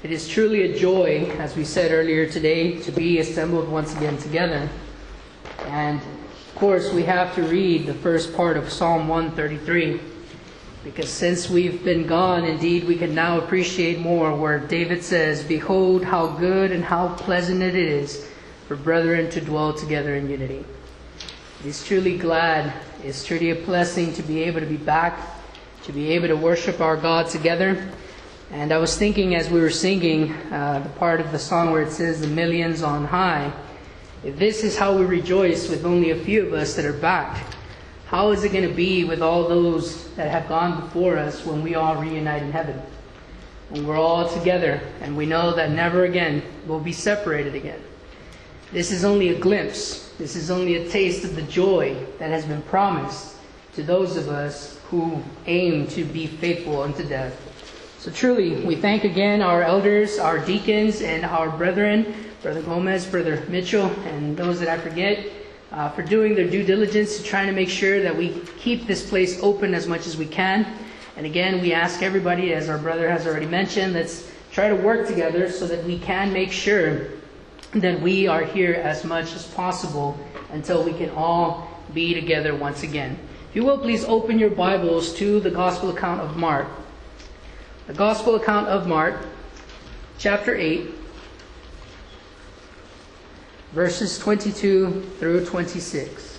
It is truly a joy, as we said earlier today, to be assembled once again together. And of course, we have to read the first part of Psalm 133, because since we've been gone, indeed, we can now appreciate more where David says, "Behold, how good and how pleasant it is for brethren to dwell together in unity." It's truly it's truly a blessing to be able to be back, to be able to worship our God together. And I was thinking as we were singing the part of the song where it says, "The millions on high," if this is how we rejoice with only a few of us that are back, how is it going to be with all those that have gone before us when we all reunite in heaven? When we're all together and we know that never again we'll be separated again. This is only a glimpse. This is only a taste of the joy that has been promised to those of us who aim to be faithful unto death. So truly, we thank again our elders, our deacons, and our brethren, Brother Gomez, Brother Mitchell, and those that I forget, for doing their due diligence to trying to make sure that we keep this place open as much as we can. And again, we ask everybody, as our brother has already mentioned, let's try to work together so that we can make sure that we are here as much as possible until we can all be together once again. If you will, please open your Bibles to the Gospel account of Mark. The Gospel account of Mark, chapter 8, verses 22 through 26.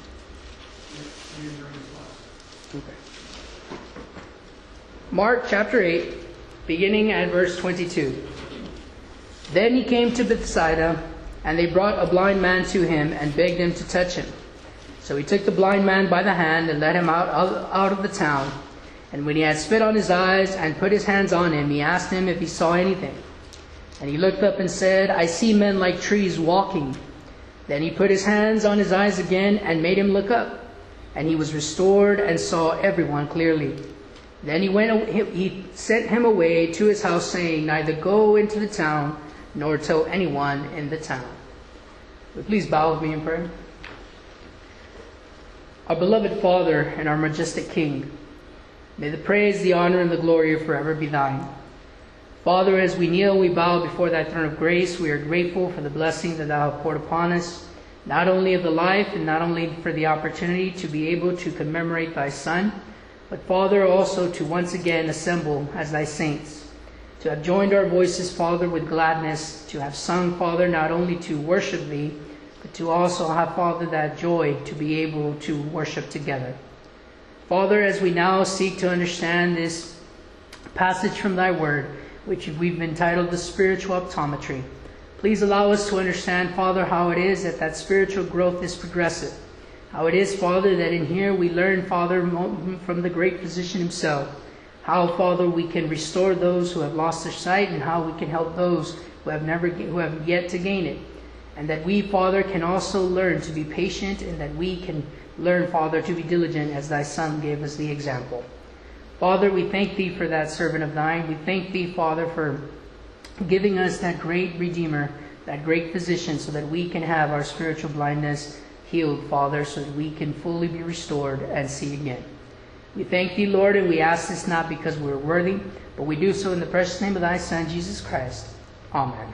Mark chapter 8, beginning at verse 22. Then he came to Bethsaida, and they brought a blind man to him and begged him to touch him. So he took the blind man by the hand and led him out of the town. And when he had spit on his eyes and put his hands on him, he asked him if he saw anything. And he looked up and said, "I see men like trees walking." Then he put his hands on his eyes again and made him look up. And he was restored and saw everyone clearly. Then he sent him away to his house, saying, "Neither go into the town, nor tell anyone in the town." But please bow with me in prayer. Our beloved Father and our majestic King, may the praise, the honor, and the glory forever be thine. Father, as we kneel, we bow before thy throne of grace. We are grateful for the blessing that thou hast poured upon us, not only of the life and not only for the opportunity to be able to commemorate thy Son, but Father, also to once again assemble as thy saints, to have joined our voices, Father, with gladness, to have sung, Father, not only to worship thee, but to also have, Father, that joy to be able to worship together. Father, as we now seek to understand this passage from thy word, which we've entitled the spiritual optometry, please allow us to understand, Father, how it is that spiritual growth is progressive. How it is, Father, that in here we learn, Father, from the great physician himself, how, Father, we can restore those who have lost their sight and how we can help those who have yet to gain it. And that we, Father, can also learn to be patient, and that we can learn, Father, to be diligent as thy Son gave us the example. Father, we thank thee for that servant of thine. We thank thee, Father, for giving us that great Redeemer, that great physician, so that we can have our spiritual blindness healed, Father, so that we can fully be restored and see again. We thank thee, Lord, and we ask this not because we're worthy, but we do so in the precious name of thy Son, Jesus Christ. Amen.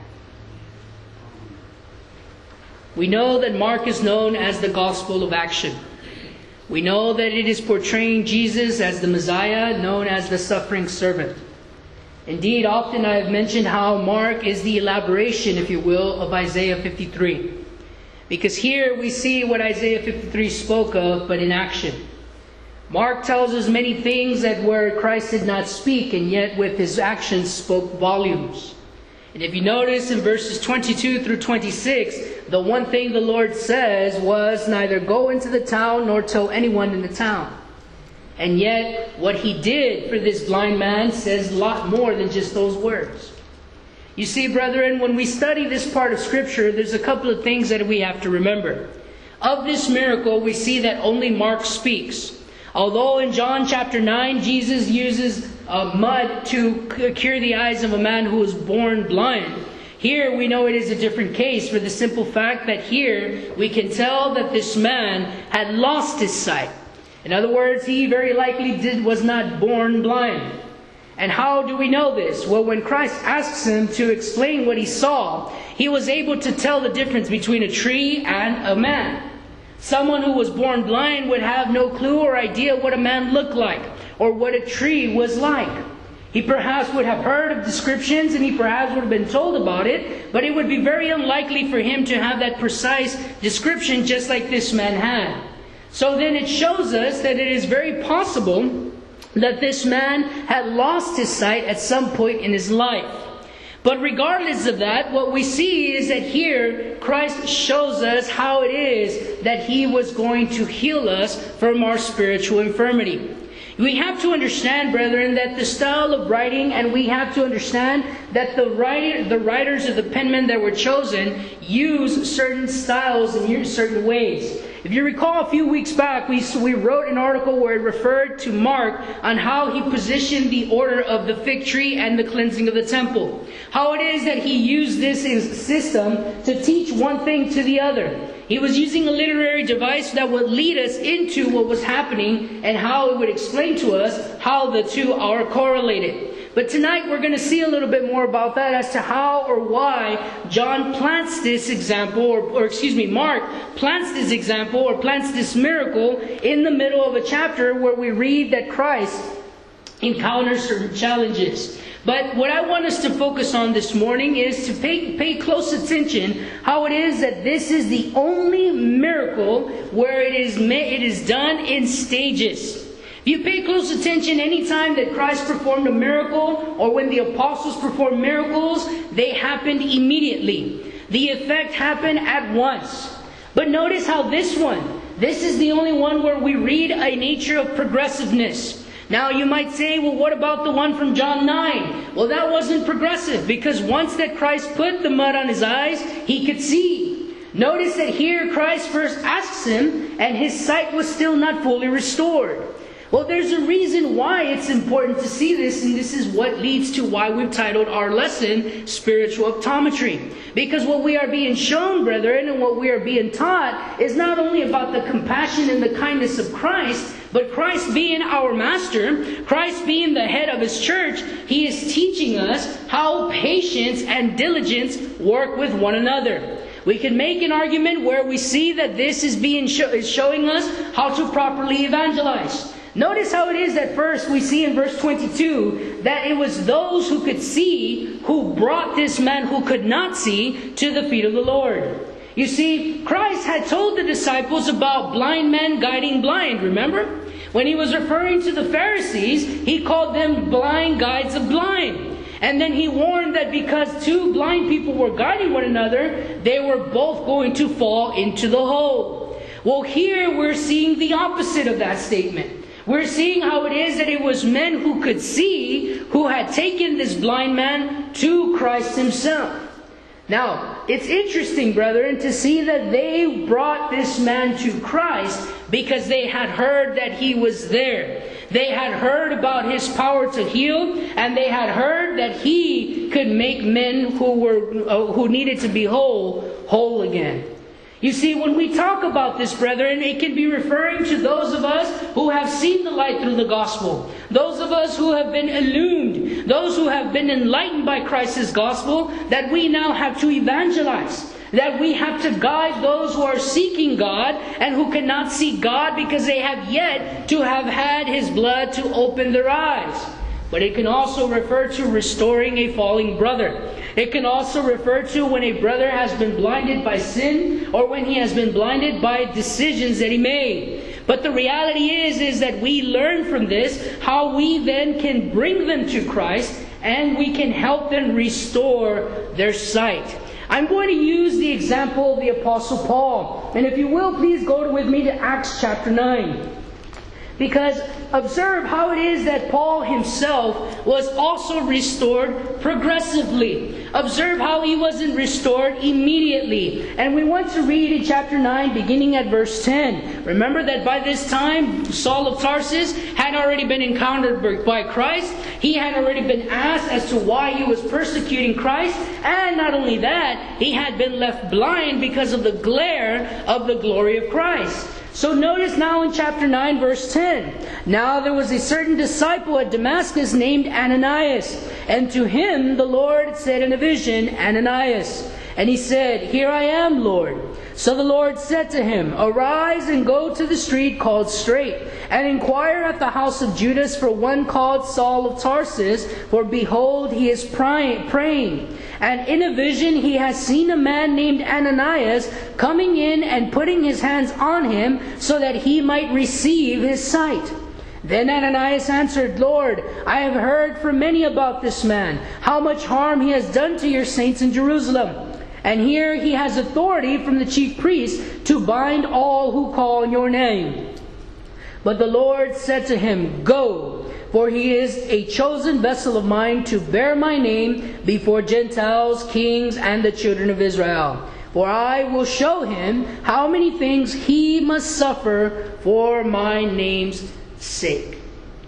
We know that Mark is known as the Gospel of Action. We know that it is portraying Jesus as the Messiah, known as the suffering servant. Indeed, often I have mentioned how Mark is the elaboration, if you will, of Isaiah 53. Because here we see what Isaiah 53 spoke of, but in action. Mark tells us many things that where Christ did not speak, and yet with his actions spoke volumes. And if you notice in verses 22 through 26, the one thing the Lord says was, "Neither go into the town nor tell anyone in the town." And yet, what he did for this blind man says a lot more than just those words. You see, brethren, when we study this part of Scripture, there's a couple of things that we have to remember. Of this miracle, we see that only Mark speaks. Although in John chapter 9, Jesus uses mud to cure the eyes of a man who was born blind, here we know it is a different case for the simple fact that here we can tell that this man had lost his sight. In other words, he very likely was not born blind. And how do we know this? Well, when Christ asks him to explain what he saw, he was able to tell the difference between a tree and a man. Someone who was born blind would have no clue or idea what a man looked like or what a tree was like. He perhaps would have heard of descriptions and he perhaps would have been told about it, but it would be very unlikely for him to have that precise description just like this man had. So then it shows us that it is very possible that this man had lost his sight at some point in his life. But regardless of that, what we see is that here Christ shows us how it is that he was going to heal us from our spiritual infirmity. We have to understand, brethren, that the style of writing, and we have to understand that the writers or the penmen that were chosen use certain styles and use certain ways. If you recall, a few weeks back, we wrote an article where it referred to Mark on how he positioned the order of the fig tree and the cleansing of the temple. How it is that he used this system to teach one thing to the other. He was using a literary device that would lead us into what was happening and how it would explain to us how the two are correlated. But tonight we're going to see a little bit more about that as to how or why John plants this example, Mark plants this example or plants this miracle in the middle of a chapter where we read that Christ encounters certain challenges. But what I want us to focus on this morning is to pay close attention how it is that this is the only miracle where it is done in stages. If you pay close attention, anytime that Christ performed a miracle or when the apostles performed miracles, they happened immediately. The effect happened at once. But notice how this is the only one where we read a nature of progressiveness. Now you might say, well, what about the one from John 9? Well, that wasn't progressive because once that Christ put the mud on his eyes, he could see. Notice that here Christ first asks him and his sight was still not fully restored. Well, there's a reason why it's important to see this, and this is what leads to why we've titled our lesson, Spiritual Optometry. Because what we are being shown, brethren, and what we are being taught is not only about the compassion and the kindness of Christ, but Christ being our master, Christ being the head of his church, he is teaching us how patience and diligence work with one another. We can make an argument where we see that this is showing us how to properly evangelize. Notice how it is that first we see in verse 22 that it was those who could see who brought this man who could not see to the feet of the Lord. You see, Christ had told the disciples about blind men guiding blind, remember? When he was referring to the Pharisees, he called them blind guides of blind. And then he warned that because two blind people were guiding one another, they were both going to fall into the hole. Well, here we're seeing the opposite of that statement. We're seeing how it is that it was men who could see who had taken this blind man to Christ himself. Now, it's interesting, brethren, to see that they brought this man to Christ because they had heard that he was there. They had heard about his power to heal, and they had heard that he could make men who needed to be whole again. You see, when we talk about this, brethren, it can be referring to those of us who have seen the light through the gospel. Those of us who have been illumined. Those who have been enlightened by Christ's gospel, that we now have to evangelize. That we have to guide those who are seeking God and who cannot see God because they have yet to have had his blood to open their eyes. But it can also refer to restoring a falling brother. It can also refer to when a brother has been blinded by sin or when he has been blinded by decisions that he made. But the reality is that we learn from this how we then can bring them to Christ and we can help them restore their sight. I'm going to use the example of the Apostle Paul. And if you will, please go with me to Acts chapter 9. Because observe how it is that Paul himself was also restored progressively. Observe how he wasn't restored immediately. And we want to read in chapter 9, beginning at verse 10. Remember that by this time, Saul of Tarsus had already been encountered by Christ. He had already been asked as to why he was persecuting Christ. And not only that, he had been left blind because of the glare of the glory of Christ. So notice now in chapter 9, verse 10. Now there was a certain disciple at Damascus named Ananias. And to him the Lord said in a vision, Ananias. And he said, Here I am, Lord. So the Lord said to him, Arise and go to the street called Straight, and inquire at the house of Judas for one called Saul of Tarsus, for behold, he is praying. And in a vision he has seen a man named Ananias coming in and putting his hands on him, so that he might receive his sight. Then Ananias answered, Lord, I have heard from many about this man, how much harm he has done to your saints in Jerusalem. And here he has authority from the chief priests to bind all who call on your name. But the Lord said to him, Go, for he is a chosen vessel of mine to bear my name before Gentiles, kings, and the children of Israel. For I will show him how many things he must suffer for my name's sake.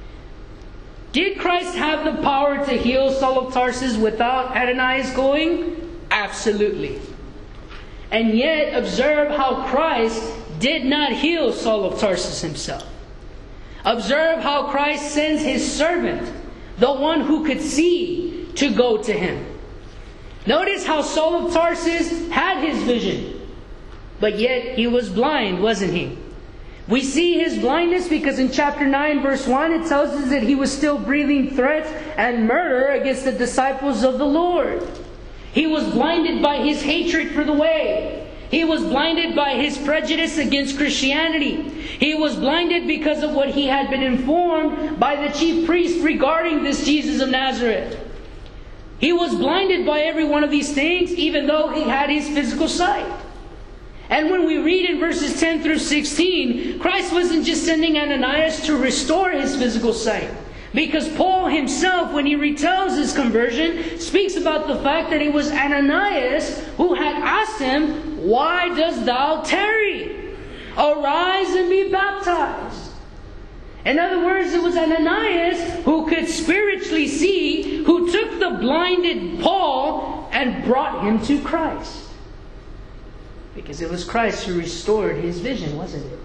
Did Christ have the power to heal Saul of Tarsus without Ananias going? Absolutely. And yet, observe how Christ did not heal Saul of Tarsus himself. Observe how Christ sends his servant, the one who could see, to go to him. Notice how Saul of Tarsus had his vision, but yet he was blind, wasn't he? We see his blindness because in chapter 9, verse 1, it tells us that he was still breathing threats and murder against the disciples of the Lord. He was blinded by his hatred for the way. He was blinded by his prejudice against Christianity. He was blinded because of what he had been informed by the chief priest regarding this Jesus of Nazareth. He was blinded by every one of these things, even though he had his physical sight. And when we read in verses 10 through 16, Christ wasn't just sending Ananias to restore his physical sight. Because Paul himself, when he retells his conversion, speaks about the fact that it was Ananias who had asked him, Why dost thou tarry? Arise and be baptized. In other words, it was Ananias who could spiritually see, who took the blinded Paul and brought him to Christ. Because it was Christ who restored his vision, wasn't it?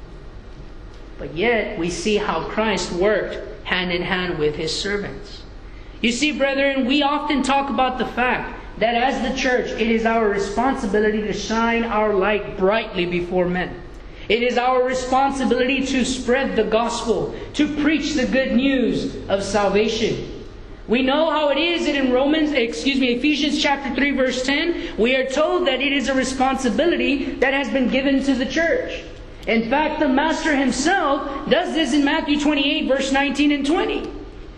But yet, we see how Christ worked hand in hand with his servants. You see, brethren, we often talk about the fact that as the church, it is our responsibility to shine our light brightly before men. It is our responsibility to spread the gospel, to preach the good news of salvation. We know how it is that in Ephesians chapter 3 verse 10, we are told that it is a responsibility that has been given to the church. In fact, the Master himself does this in Matthew 28, verse 19 and 20.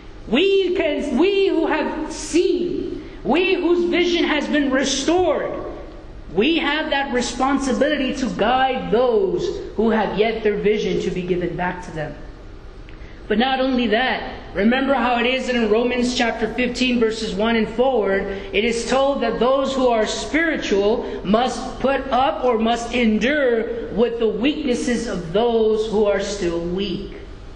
We who have seen, we whose vision has been restored, we have that responsibility to guide those who have yet their vision to be given back to them. But not only that, remember how it is that in Romans chapter 15 verses 1 and forward, it is told that those who are spiritual must put up or must endure with the weaknesses of those who are still weak.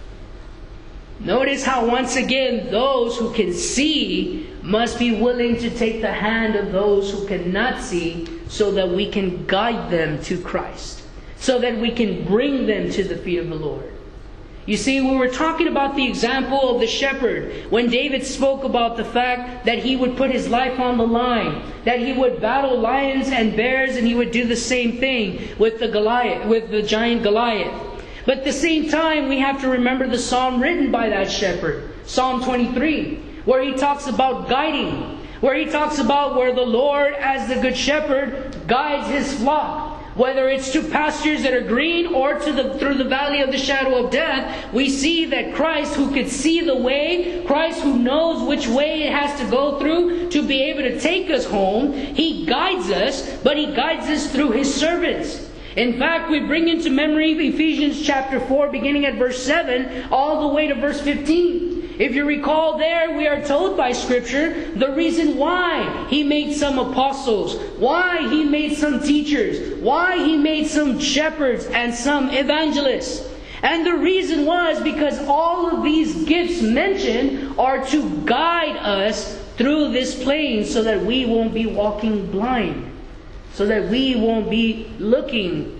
Notice how once again those who can see must be willing to take the hand of those who cannot see, so that we can guide them to Christ, so that we can bring them to the feet of the Lord. You see, we were talking about the example of the shepherd when David spoke about the fact that he would put his life on the line, that he would battle lions and bears, and he would do the same thing with the giant Goliath. But at the same time, we have to remember the psalm written by that shepherd, Psalm 23, where he talks about guiding, where he talks about where the Lord, as the good shepherd, guides his flock. Whether it's to pastures that are green or through the valley of the shadow of death, we see that Christ, who could see the way, Christ who knows which way it has to go through to be able to take us home, he guides us, but he guides us through his servants. In fact, we bring into memory Ephesians chapter 4, beginning at verse 7, all the way to verse 15. If you recall there, we are told by Scripture the reason why he made some apostles, why he made some teachers, why he made some shepherds and some evangelists. And the reason was because all of these gifts mentioned are to guide us through this plane so that we won't be walking blind, so that we won't be looking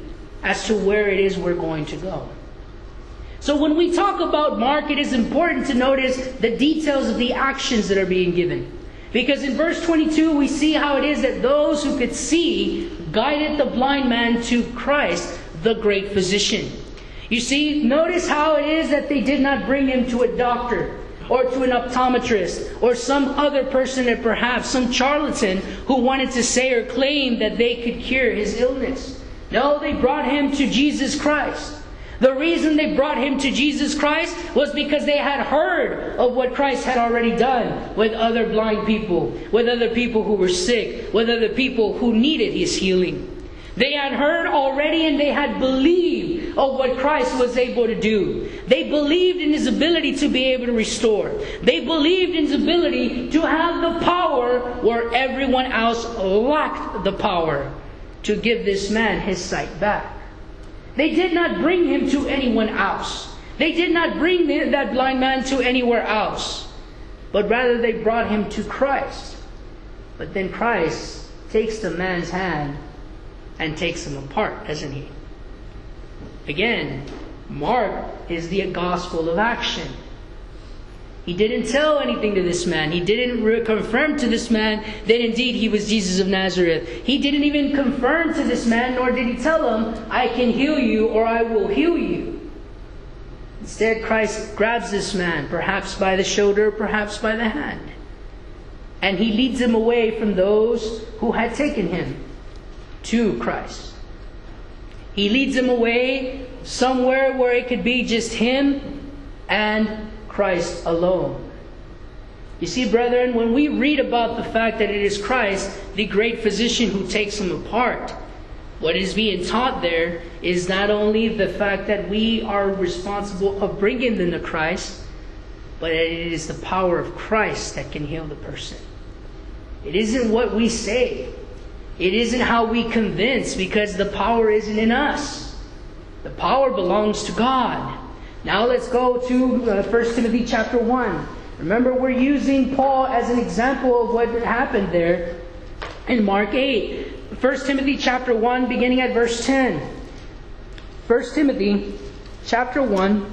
as to where it is we're going to go. So when we talk about Mark, it is important to notice the details of the actions that are being given. Because in verse 22, we see how it is that those who could see guided the blind man to Christ, the great physician. You see, notice how it is that they did not bring him to a doctor or to an optometrist or some other person, or perhaps some charlatan who wanted to say or claim that they could cure his illness. No, they brought him to Jesus Christ. The reason they brought him to Jesus Christ was because they had heard of what Christ had already done with other blind people, with other people who were sick, with other people who needed his healing. They had heard already and they had believed of what Christ was able to do. They believed in his ability to be able to restore. They believed in his ability to have the power where everyone else lacked the power to give this man his sight back. They did not bring him to anyone else. They did not bring that blind man to anywhere else. But rather they brought him to Christ. But then Christ takes the man's hand and takes him apart, doesn't he? Again, Mark is the gospel of action. He didn't tell anything to this man. He didn't confirm to this man that indeed he was Jesus of Nazareth. He didn't even confirm to this man, nor did he tell him, I can heal you or I will heal you. Instead, Christ grabs this man, perhaps by the shoulder, perhaps by the hand. And he leads him away from those who had taken him to Christ. He leads him away somewhere where it could be just him and Christ alone. You see, brethren, when we read about the fact that it is Christ, the great physician, who takes him apart, what is being taught there is not only the fact that we are responsible of bringing them to Christ, but it is the power of Christ that can heal the person. It isn't what we say. It isn't how we convince, because the power isn't in us. The power belongs to God. Now let's go to 1 Timothy chapter 1. Remember, we're using Paul as an example of what happened there in Mark 8. 1 Timothy chapter 1, beginning at verse 10. 1 Timothy chapter 1,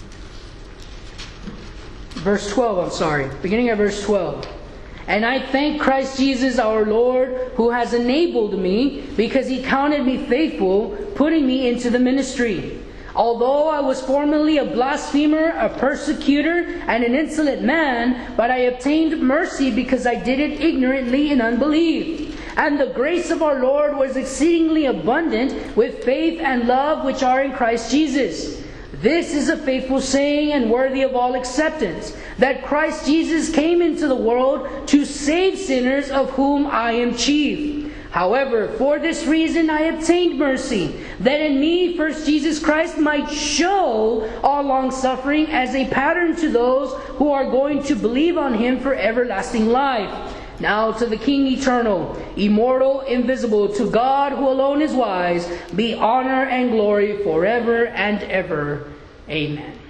verse 12, beginning at verse 12. And I thank Christ Jesus our Lord, who has enabled me, because he counted me faithful, putting me into the ministry. Although I was formerly a blasphemer, a persecutor, and an insolent man, but I obtained mercy because I did it ignorantly in unbelief. And the grace of our Lord was exceedingly abundant with faith and love which are in Christ Jesus. This is a faithful saying and worthy of all acceptance, that Christ Jesus came into the world to save sinners, of whom I am chief. However, for this reason I obtained mercy, that in me first Jesus Christ might show all long-suffering as a pattern to those who are going to believe on him for everlasting life. Now to the King eternal, immortal, invisible, to God who alone is wise, be honor and glory forever and ever. Amen.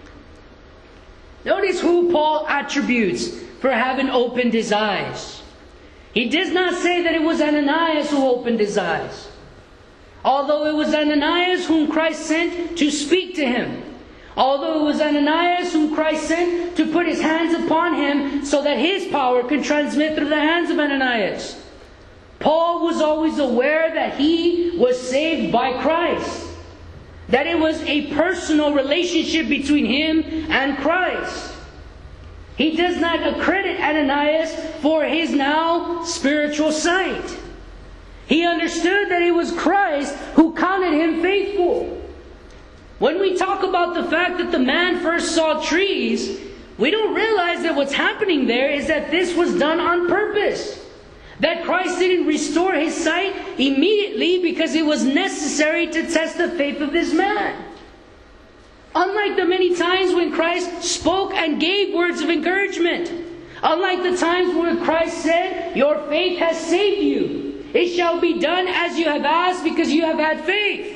Notice who Paul attributes for having opened his eyes. He does not say that it was Ananias who opened his eyes, although it was Ananias whom Christ sent to speak to him. Although it was Ananias whom Christ sent to put his hands upon him so that his power could transmit through the hands of Ananias. Paul was always aware that he was saved by Christ, that it was a personal relationship between him and Christ. He does not accredit Ananias for his now spiritual sight. He understood that it was Christ who counted him faithful. When we talk about the fact that the man first saw trees, we don't realize that what's happening there is that this was done on purpose. That Christ didn't restore his sight immediately because it was necessary to test the faith of this man. Unlike the many times when Christ spoke and gave words of encouragement. Unlike the times when Christ said, your faith has saved you. It shall be done as you have asked because you have had faith.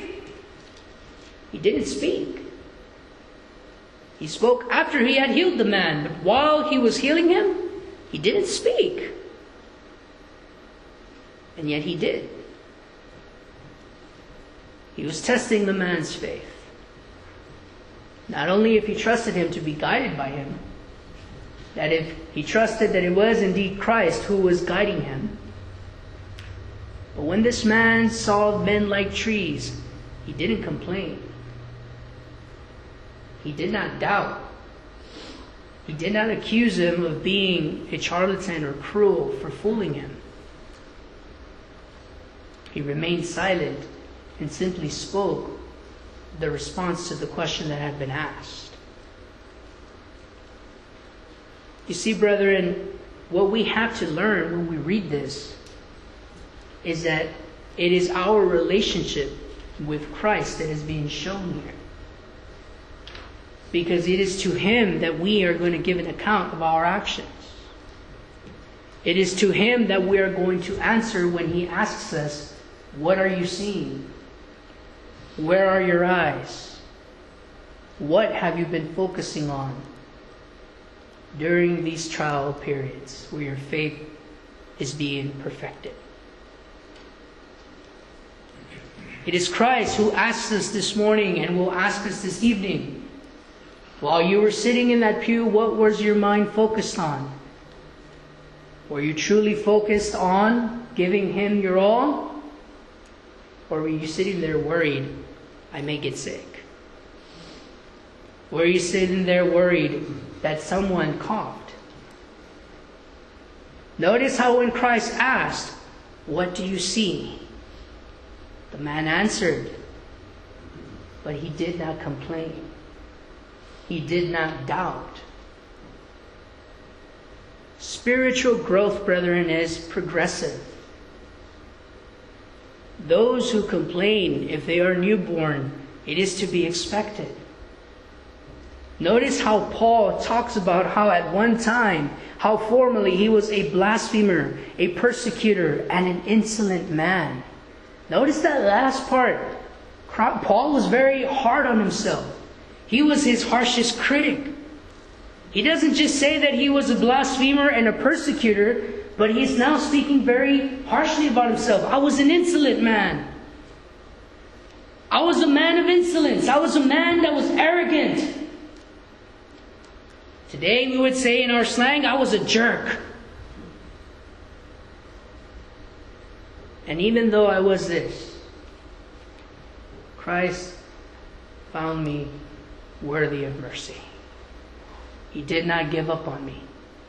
He didn't speak. He spoke after he had healed the man. But while he was healing him, he didn't speak. And yet he did. He was testing the man's faith. Not only if he trusted him to be guided by him, that if he trusted that it was indeed Christ who was guiding him, but when this man saw men like trees, he didn't complain. He did not doubt. He did not accuse him of being a charlatan or cruel for fooling him. He remained silent and simply spoke the response to the question that had been asked. You see, brethren, what we have to learn when we read this is that it is our relationship with Christ that is being shown here. Because it is to Him that we are going to give an account of our actions. It is to Him that we are going to answer when He asks us, what are you seeing? Where are your eyes? What have you been focusing on during these trial periods where your faith is being perfected? It is Christ who asks us this morning and will ask us this evening, while you were sitting in that pew, what was your mind focused on? Were you truly focused on giving Him your all? Or were you sitting there worried, I may get sick? Were you sitting there worried that someone coughed? Notice how when Christ asked, what do you see? The man answered, but he did not complain. He did not doubt. Spiritual growth, brethren, is progressive. Those who complain, if they are newborn, it is to be expected. Notice how Paul talks about how at one time, how formerly he was a blasphemer, a persecutor, and an insolent man. Notice that last part. Paul was very hard on himself. He was his harshest critic. He doesn't just say that he was a blasphemer and a persecutor, but he's now speaking very harshly about himself. I was an insolent man. I was a man of insolence. I was a man that was arrogant. Today we would say in our slang, I was a jerk. And even though I was this, Christ found me worthy of mercy. He did not give up on me.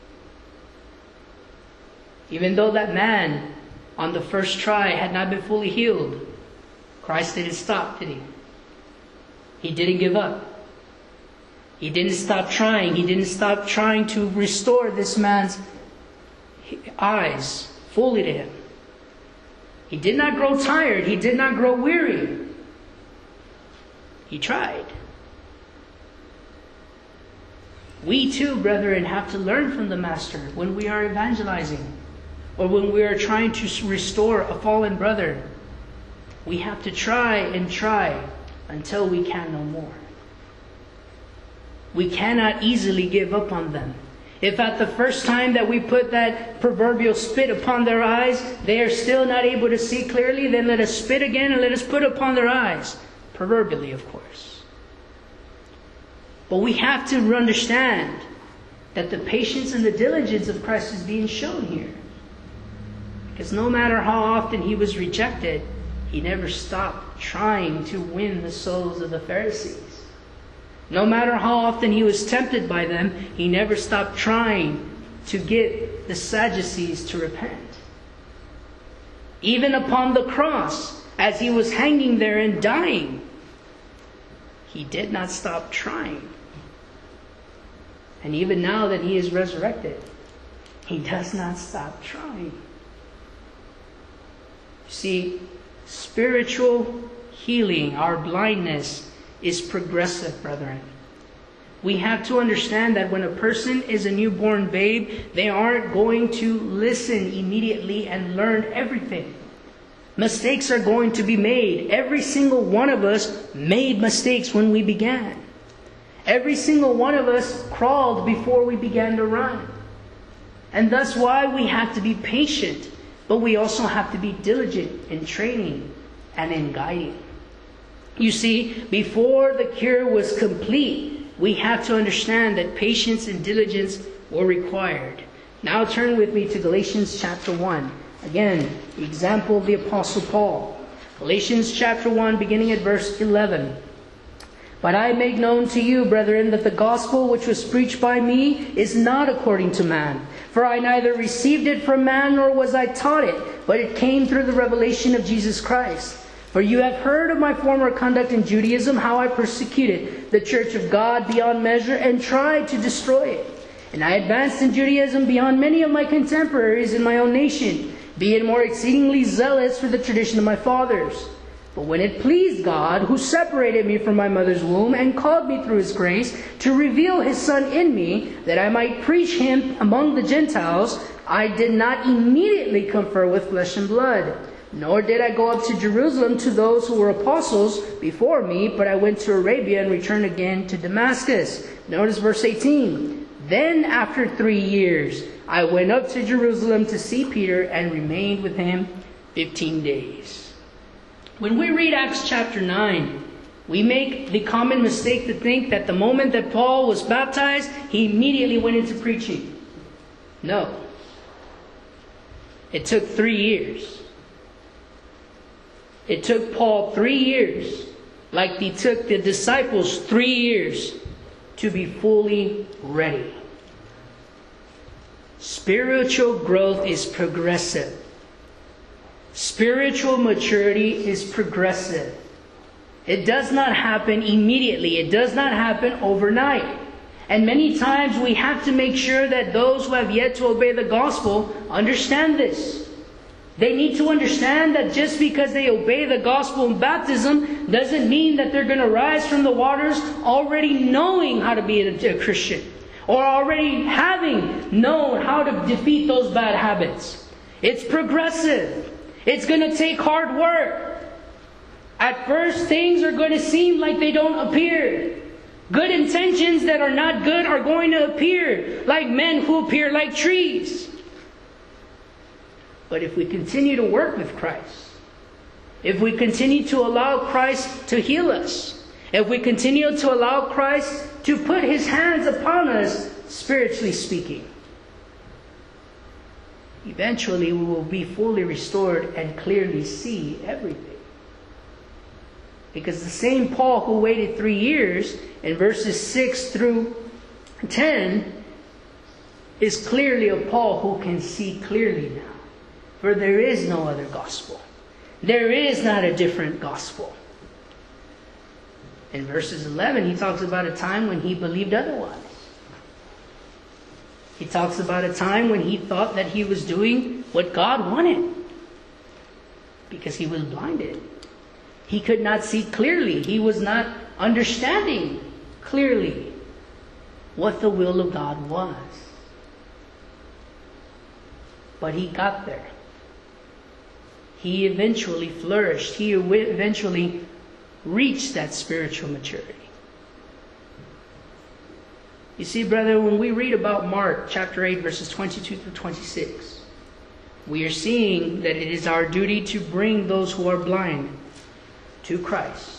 Even though that man on the first try had not been fully healed, Christ didn't stop, did He? He didn't give up. He didn't stop trying. He didn't stop trying to restore this man's eyes fully to Him. He did not grow tired. He did not grow weary. He tried. We too, brethren, have to learn from the Master when we are evangelizing or when we are trying to restore a fallen brother. We have to try and try until we can no more. We cannot easily give up on them. If at the first time that we put that proverbial spit upon their eyes, they are still not able to see clearly, then let us spit again and let us put upon their eyes. Proverbially, of course. But we have to understand that the patience and the diligence of Christ is being shown here. Because no matter how often He was rejected, He never stopped trying to win the souls of the Pharisees. No matter how often He was tempted by them, He never stopped trying to get the Sadducees to repent. Even upon the cross, as He was hanging there and dying, He did not stop trying. And even now that He is resurrected, He does not stop trying. You see, spiritual healing, our blindness, is progressive, brethren. We have to understand that when a person is a newborn babe, they aren't going to listen immediately and learn everything. Mistakes are going to be made. Every single one of us made mistakes when we began. Every single one of us crawled before we began to run. And that's why we have to be patient, but we also have to be diligent in training and in guiding. You see, before the cure was complete, we have to understand that patience and diligence were required. Now turn with me to Galatians chapter 1. Again, the example of the Apostle Paul. Galatians chapter 1, beginning at verse 11. But I make known to you, brethren, that the gospel which was preached by me is not according to man. For I neither received it from man, nor was I taught it, but it came through the revelation of Jesus Christ. For you have heard of my former conduct in Judaism, how I persecuted the church of God beyond measure and tried to destroy it. And I advanced in Judaism beyond many of my contemporaries in my own nation, being more exceedingly zealous for the tradition of my fathers. But when it pleased God, who separated me from my mother's womb and called me through His grace to reveal His Son in me, that I might preach Him among the Gentiles, I did not immediately confer with flesh and blood. Nor did I go up to Jerusalem to those who were apostles before me, but I went to Arabia and returned again to Damascus. Notice verse 18. Then after 3 years, I went up to Jerusalem to see Peter and remained with him 15 days. When we read Acts chapter 9, we make the common mistake to think that the moment that Paul was baptized, he immediately went into preaching. No. It took 3 years. It took Paul 3 years, like it took the disciples 3 years, to be fully ready. Spiritual growth is progressive. Spiritual maturity is progressive. It does not happen immediately. It does not happen overnight. And many times we have to make sure that those who have yet to obey the gospel understand this. They need to understand that just because they obey the gospel in baptism doesn't mean that they're going to rise from the waters already knowing how to be a Christian, or already having known how to defeat those bad habits. It's progressive. It's going to take hard work. At first, things are going to seem like they don't appear. Good intentions that are not good are going to appear like men who appear like trees. But if we continue to work with Christ, if we continue to allow Christ to heal us, if we continue to allow Christ to put His hands upon us, spiritually speaking, eventually we will be fully restored and clearly see everything. Because the same Paul who waited 3 years in verses 6 through 10 is clearly a Paul who can see clearly now. For there is no other gospel. There is not a different gospel. In verses 11, he talks about a time when he believed otherwise. He talks about a time when he thought that he was doing what God wanted, because he was blinded. He could not see clearly. He was not understanding clearly what the will of God was. But he got there. He eventually flourished. He eventually reached that spiritual maturity. You see, brother, when we read about Mark chapter 8, verses 22 through 26, we are seeing that it is our duty to bring those who are blind to Christ.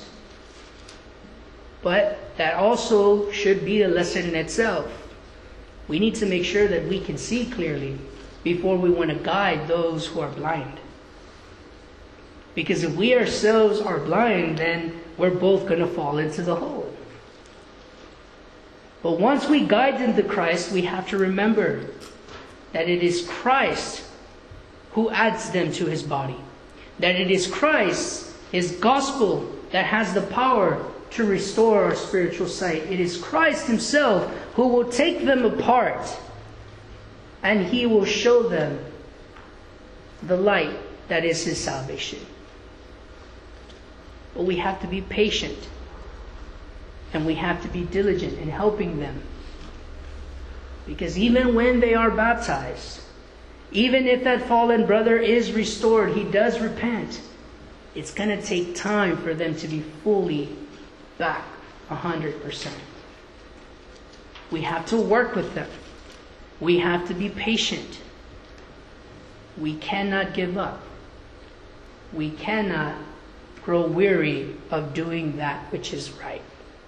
But that also should be a lesson in itself. We need to make sure that we can see clearly before we want to guide those who are blind. Because if we ourselves are blind, then we're both going to fall into the hole. But once we guide them to Christ, we have to remember that it is Christ who adds them to His body. That it is Christ, His gospel, that has the power to restore our spiritual sight. It is Christ Himself who will take them apart, and He will show them the light that is His salvation. But we have to be patient, and we have to be diligent in helping them. Because even when they are baptized, even if that fallen brother is restored, he does repent, it's going to take time for them to be fully back 100%. We have to work with them. We have to be patient. We cannot give up. We cannot grow weary of doing that which is right.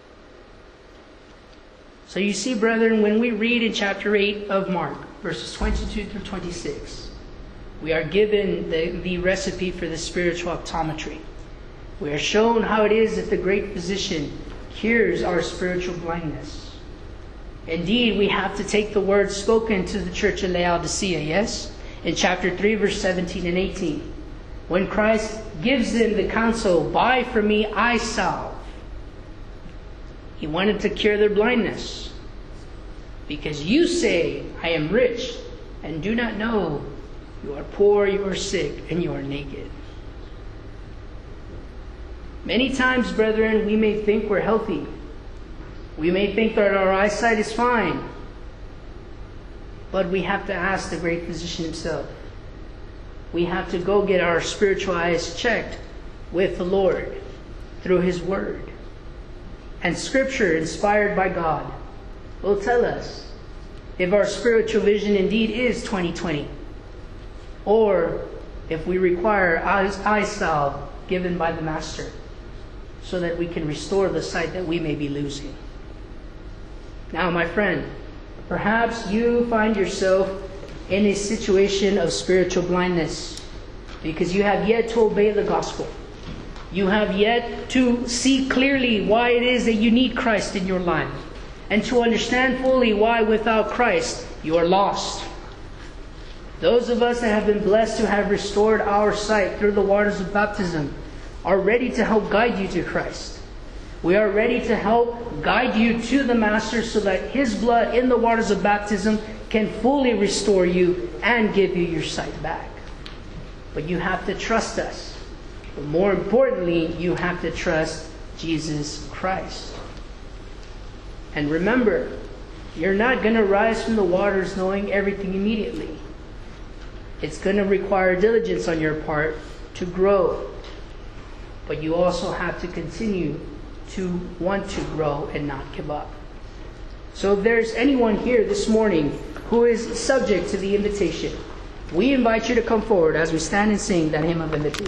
So you see, brethren, when we read in chapter 8 of Mark, verses 22 through 26, we are given the recipe for the spiritual optometry. We are shown how it is that the great physician cures our spiritual blindness. Indeed, we have to take the words spoken to the church of Laodicea, yes? In chapter 3, verse 17 and 18. When Christ gives them the counsel, buy from me eye salve. He wanted to cure their blindness. Because you say, I am rich, and do not know you are poor, you are sick, and you are naked. Many times, brethren, we may think we're healthy. We may think that our eyesight is fine. But we have to ask the great physician himself. We have to go get our spiritual eyes checked with the Lord through His Word. And Scripture, inspired by God, will tell us if our spiritual vision indeed is 20/20, or if we require eye salve given by the Master, so that we can restore the sight that we may be losing. Now, my friend, perhaps you find yourself in a situation of spiritual blindness because you have yet to obey the gospel. You have yet to see clearly why it is that you need Christ in your life, and to understand fully why without Christ you are lost. Those of us that have been blessed to have restored our sight through the waters of baptism are ready to help guide you to Christ. We are ready to help guide you to the Master so that His blood in the waters of baptism can fully restore you and give you your sight back. But you have to trust us. But more importantly, you have to trust Jesus Christ. And remember, you're not going to rise from the waters knowing everything immediately. It's going to require diligence on your part to grow. But you also have to continue to want to grow and not give up. So if there's anyone here this morning who is subject to the invitation, we invite you to come forward as we stand and sing that hymn of invitation.